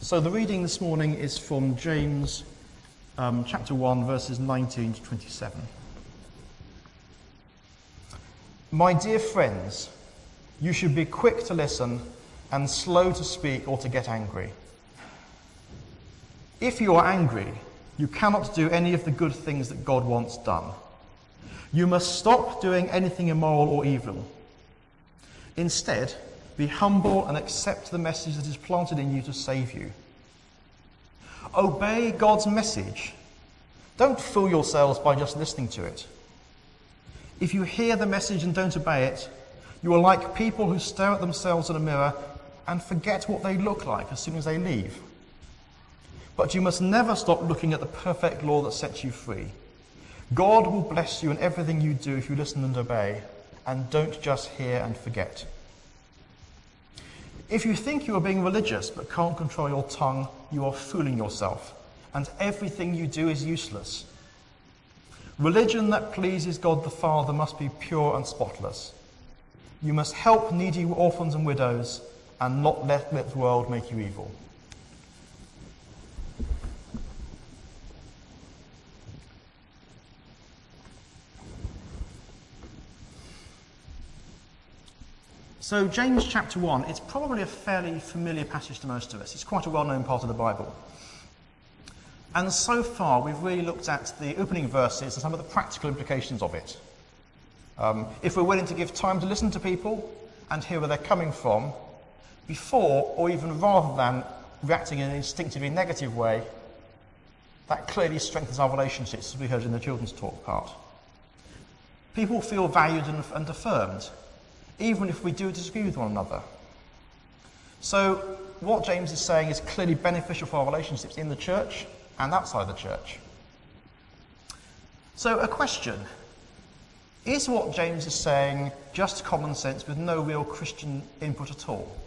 So the reading this morning is from James chapter 1, verses 19 to 27. My dear friends, you should be quick to listen and slow to speak or to get angry. If you are angry, you cannot do any of the good things that God wants done. You must stop doing anything immoral or evil. Instead, be humble and accept the message that is planted in you to save you. Obey God's message. Don't fool yourselves by just listening to it. If you hear the message and don't obey it, you are like people who stare at themselves in a mirror and forget what they look like as soon as they leave. But you must never stop looking at the perfect law that sets you free. God will bless you in everything you do if you listen and obey, and don't just hear and forget. If you think you are being religious but can't control your tongue, you are fooling yourself, and everything you do is useless. Religion that pleases God the Father must be pure and spotless. You must help needy orphans and widows, and not let the world make you evil. So James chapter 1, it's probably a fairly familiar passage to most of us. It's quite a well-known part of the Bible. And so far, we've really looked at the opening verses and some of the practical implications of it. If we're willing to give time to listen to people and hear where they're coming from, before or even rather than reacting in an instinctively negative way, that clearly strengthens our relationships, as we heard in the children's talk part. People feel valued and affirmed, even if we do disagree with one another. So what James is saying is clearly beneficial for our relationships in the church and outside the church. So a question: is what James is saying just common sense with no real Christian input at all?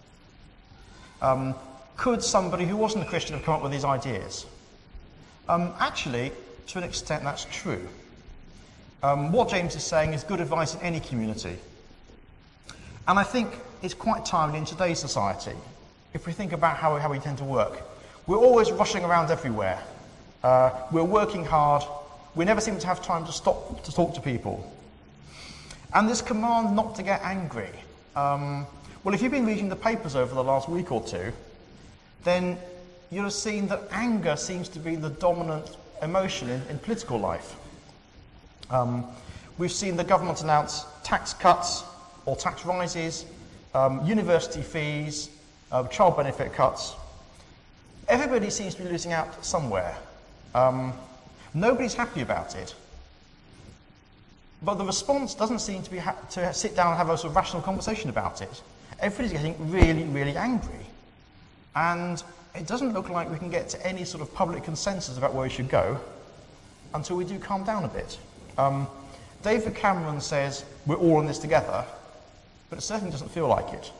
Could somebody who wasn't a Christian have come up with these ideas? Actually, to an extent, that's true. What James is saying is good advice in any community. And I think it's quite timely in today's society. If we think about how we tend to work, we're always rushing around everywhere. We're working hard. We never seem to have time to stop to talk to people. And this command not to get angry. Well, if you've been reading the papers over the last week or two, then you'll have seen that anger seems to be the dominant emotion in political life. We've seen the government announce tax cuts or tax rises, university fees, child benefit cuts. Everybody seems to be losing out somewhere. Nobody's happy about it. But the response doesn't seem to be to sit down and have a sort of rational conversation about it. Everybody's getting really, really angry. And it doesn't look like we can get to any sort of public consensus about where we should go until we do calm down a bit. David Cameron says we're all in this together, but it certainly doesn't feel like it.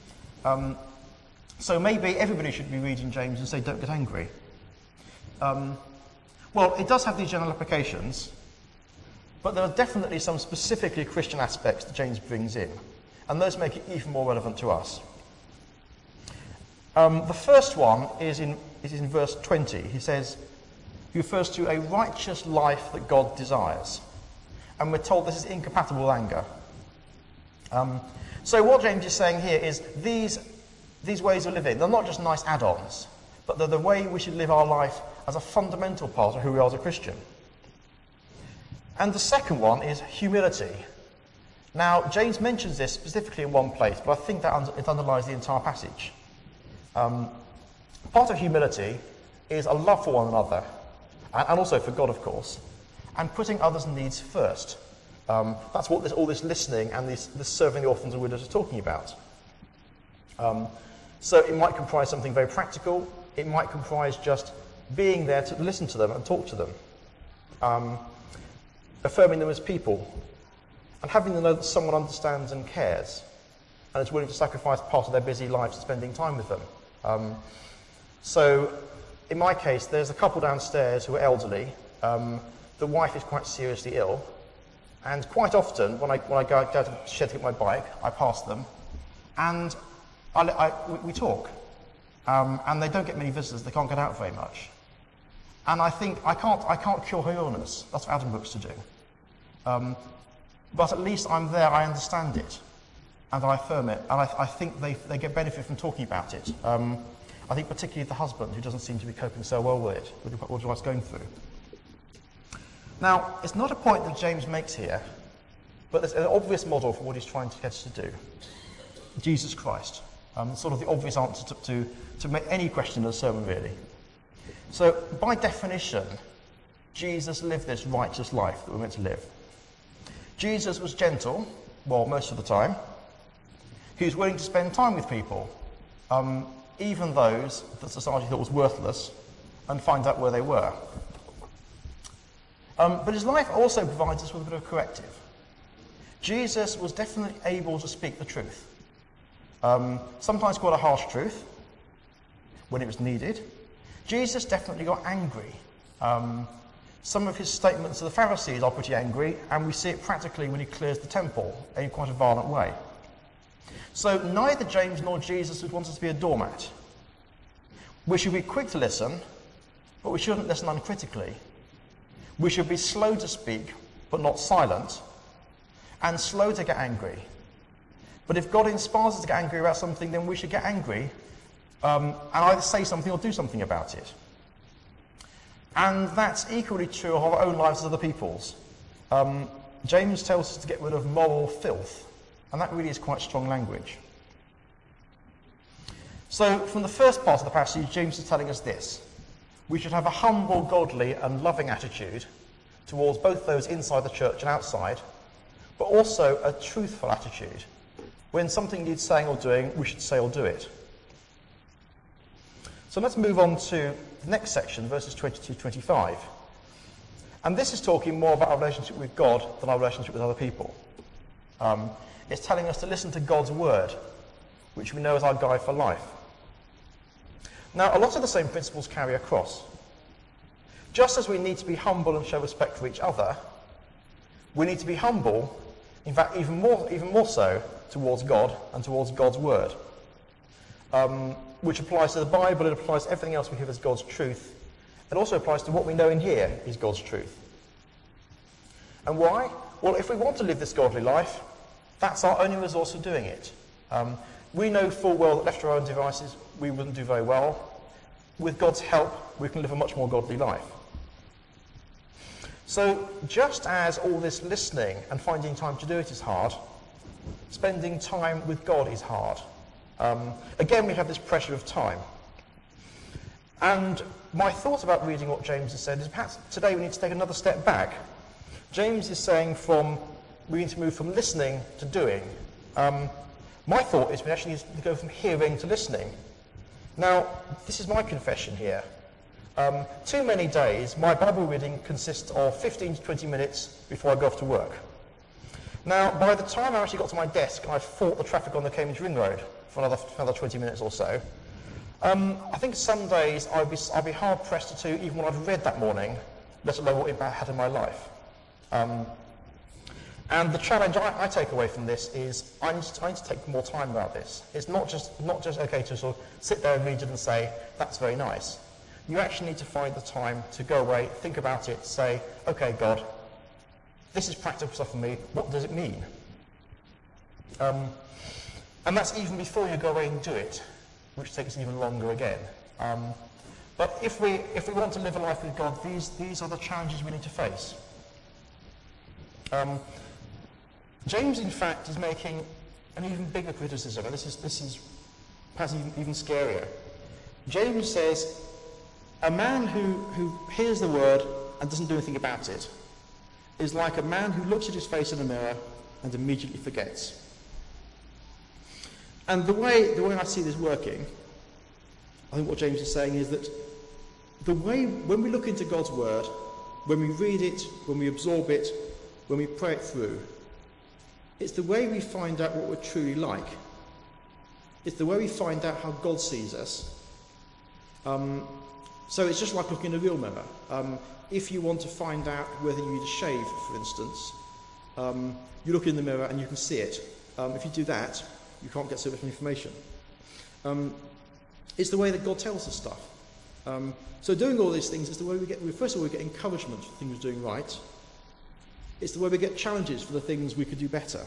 So maybe everybody should be reading James and say, don't get angry. Well, it does have these general applications, but there are definitely some specifically Christian aspects that James brings in, and those make it even more relevant to us. The first one is in verse 20. He says, he refers to a righteous life that God desires. And we're told this is incompatible with anger. So what James is saying here is these ways of living, they're not just nice add-ons, but they're the way we should live our life as a fundamental part of who we are as a Christian. And the second one is humility. Now, James mentions this specifically in one place, but I think that it underlies the entire passage. Part of humility is a love for one another, and also for God, of course, and putting others' needs first. That's what all this listening and this serving the orphans and widows is talking about. So it might comprise something very practical. It might comprise just being there to listen to them and talk to them. Affirming them as people. And having them know that someone understands and cares. And is willing to sacrifice part of their busy lives spending time with them. So in my case, there's a couple downstairs who are elderly. The wife is quite seriously ill. And quite often, when I go out to the shed to get my bike, I pass them, and we talk. and they don't get many visitors. They can't get out very much. And I think I can't cure her illness. That's for Addenbrooke's to do. But at least I'm there. I understand it, and I affirm it. And I think they get benefit from talking about it. I think particularly the husband, who doesn't seem to be coping so well with it, with what it's going through. Now, it's not a point that James makes here, but there's an obvious model for what he's trying to get us to do. Jesus Christ. Sort of the obvious answer to make any question in a sermon, really. So, by definition, Jesus lived this righteous life that we're meant to live. Jesus was gentle, well, most of the time. He was willing to spend time with people, even those that society thought was worthless, and find out where they were. But his life also provides us with a bit of a corrective. Jesus was definitely able to speak the truth. Sometimes quite a harsh truth, when it was needed. Jesus definitely got angry. Some of his statements to the Pharisees are pretty angry, and we see it practically when he clears the temple in quite a violent way. So neither James nor Jesus would want us to be a doormat. We should be quick to listen, but we shouldn't listen uncritically. We should be slow to speak, but not silent, and slow to get angry. But if God inspires us to get angry about something, then we should get angry and either say something or do something about it. And that's equally true of our own lives as other people's. James tells us to get rid of moral filth, and that really is quite strong language. So from the first part of the passage, James is telling us this. We should have a humble, godly and loving attitude towards both those inside the church and outside, but also a truthful attitude. When something needs saying or doing, we should say or do it. So let's move on to the next section, verses 20 to 25. And this is talking more about our relationship with God than our relationship with other people. It's telling us to listen to God's word, which we know is our guide for life. Now, a lot of the same principles carry across. Just as we need to be humble and show respect for each other, we need to be humble, in fact, even more so, towards God and towards God's word, which applies to the Bible, it applies to everything else we hear as God's truth. It also applies to what we know in here is God's truth. And why? Well, if we want to live this godly life, that's our only resource for doing it. We know full well that left to our own devices, we wouldn't do very well. With God's help, we can live a much more godly life. So, just as all this listening and finding time to do it is hard, spending time with God is hard. Again, we have this pressure of time. And my thought about reading what James has said is perhaps today we need to take another step back. James is saying we need to move from listening to doing. My thought is we actually need to go from hearing to listening. Now, this is my confession here. Too many days, my Bible reading consists of 15 to 20 minutes before I go off to work. Now, by the time I actually got to my desk, I've fought the traffic on the Cambridge Ring Road for another 20 minutes or so. I think some days I'd be hard-pressed to do even what I've read that morning, let alone what impact it had in my life. And the challenge I take away from this is I need to take more time about this. It's not just okay to sort of sit there and read it and say, that's very nice. You actually need to find the time to go away, think about it, say, okay, God, this is practical stuff for me, what does it mean? And that's even before you go away and do it, which takes even longer again. But if we want to live a life with God, these are the challenges we need to face. James, in fact, is making an even bigger criticism, and this is perhaps even scarier. James says, a man who hears the word and doesn't do anything about it is like a man who looks at his face in a mirror and immediately forgets. And the way I see this working, I think what James is saying is that the way, when we look into God's word, when we read it, when we absorb it, when we pray it through, it's the way we find out what we're truly like. It's the way we find out how God sees us. So it's just like looking in a real mirror. If you want to find out whether you need a shave, for instance, you look in the mirror and you can see it. If you do that, you can't get so much information. It's the way that God tells us stuff. So doing all these things is the way we get, first of all, we get encouragement for things we're doing right. It's the way we get challenges for the things we could do better.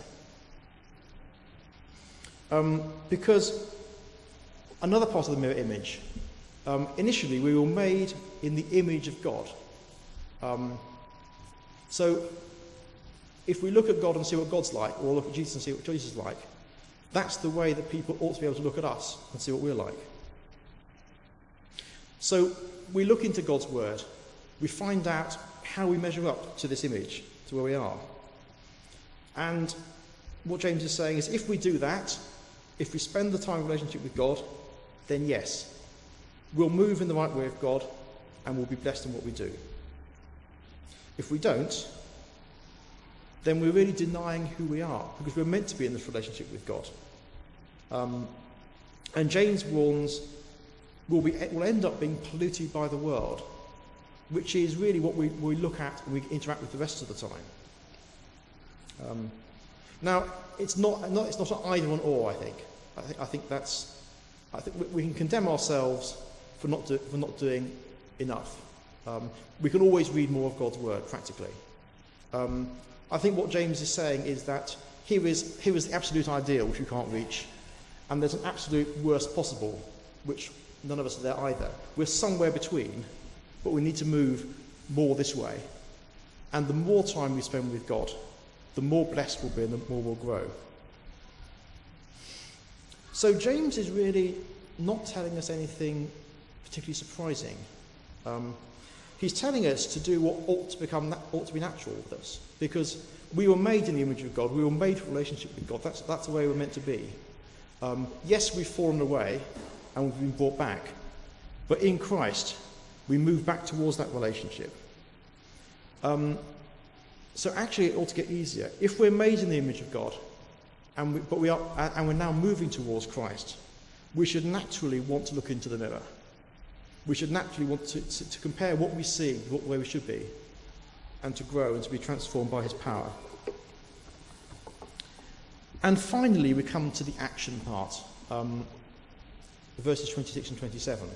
Because another part of the mirror image, initially we were made in the image of God. So if we look at God and see what God's like, or look at Jesus and see what Jesus is like, that's the way that people ought to be able to look at us and see what we're like. So we look into God's word, we find out how we measure up to this image, to where we are. And what James is saying is, if we do that, if we spend the time in relationship with God, then yes, we'll move in the right way of God and we'll be blessed in what we do. If we don't, then we're really denying who we are, because we're meant to be in this relationship with God. And James warns we'll end up being polluted by the world, which is really what we look at and we interact with the rest of the time. Now, it's not an either or. I think we can condemn ourselves for not doing enough. We can always read more of God's word, practically. I think what James is saying is that here is the absolute ideal, which we can't reach, and there's an absolute worst possible, which none of us are there either. We're somewhere between, but we need to move more this way. And the more time we spend with God, the more blessed we'll be and the more we'll grow. So James is really not telling us anything particularly surprising. He's telling us to do what ought to be natural with us, because we were made in the image of God. We were made for a relationship with God. That's the way we're meant to be. Yes, we've fallen away and we've been brought back, but in Christ we move back towards that relationship. So actually, it ought to get easier. If we're made in the image of God, and we're now moving towards Christ, we should naturally want to look into the mirror. We should naturally want to compare what we see with where we should be, and to grow and to be transformed by his power. And finally, we come to the action part, verses 26 and 27.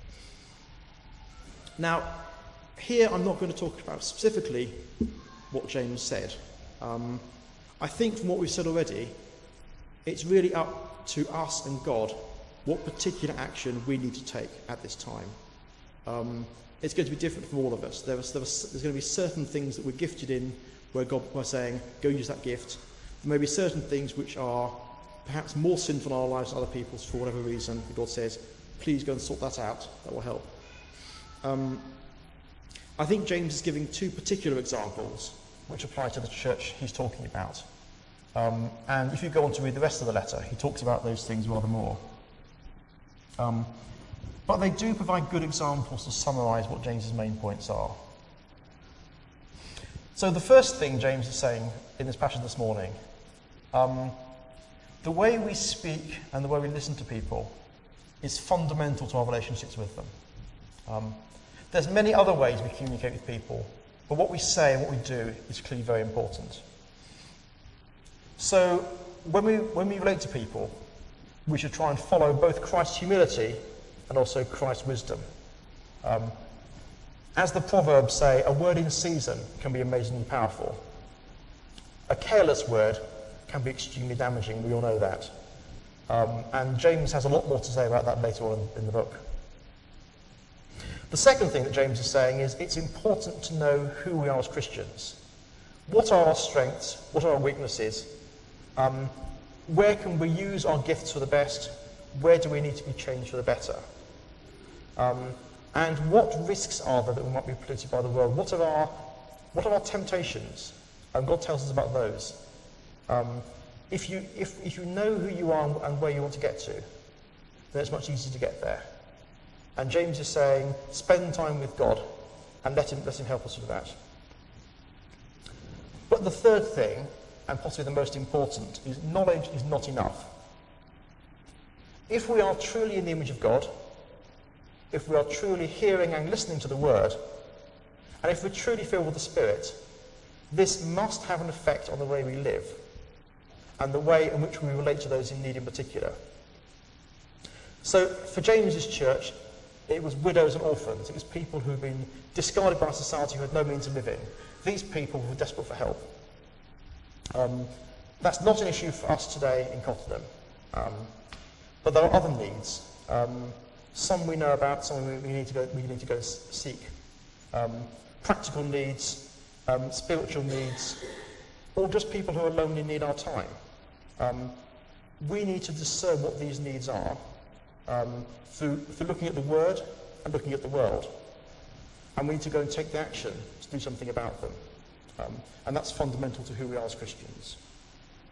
Now, here I'm not going to talk about specifically what James said. I think from what we've said already, it's really up to us and God what particular action we need to take at this time. It's going to be different from all of us. There's going to be certain things that we're gifted in where God was saying, go use that gift. There may be certain things which are perhaps more sinful in our lives than other people's for whatever reason. God says, please go and sort that out. That will help. I think James is giving two particular examples which apply to the church he's talking about. And if you go on to read the rest of the letter, he talks about those things rather more. But they do provide good examples to summarise what James's main points are. So the first thing James is saying in this passage this morning, the way we speak and the way we listen to people is fundamental to our relationships with them. There's many other ways we communicate with people, but what we say and what we do is clearly very important. So when we relate to people, we should try and follow both Christ's humility and also Christ's wisdom. As the Proverbs say, a word in season can be amazingly powerful. A careless word can be extremely damaging, we all know that. And James has a lot more to say about that later on in the book. The second thing that James is saying is it's important to know who we are as Christians. What are our strengths? What are our weaknesses? Where can we use our gifts for the best? Where do we need to be changed for the better? And what risks are there that we might be polluted by the world? What are our temptations? And God tells us about those. If you know who you are and where you want to get to, then it's much easier to get there. And James is saying, spend time with God and let him help us with that. But the third thing, and possibly the most important, is knowledge is not enough. If we are truly in the image of God, if we are truly hearing and listening to the word, and if we're truly filled with the Spirit, this must have an effect on the way we live and the way in which we relate to those in need in particular. So for James's church, it was widows and orphans. It was people who had been discarded by society, who had no means of living. These people were desperate for help. That's not an issue for us today in Cottenham. But there are other needs. Some we know about, some we need to go seek. Practical needs, spiritual needs, or just people who are lonely need our time. We need to discern what these needs are through looking at the Word and looking at the world. And we need to go and take the action to do something about them. And that's fundamental to who we are as Christians.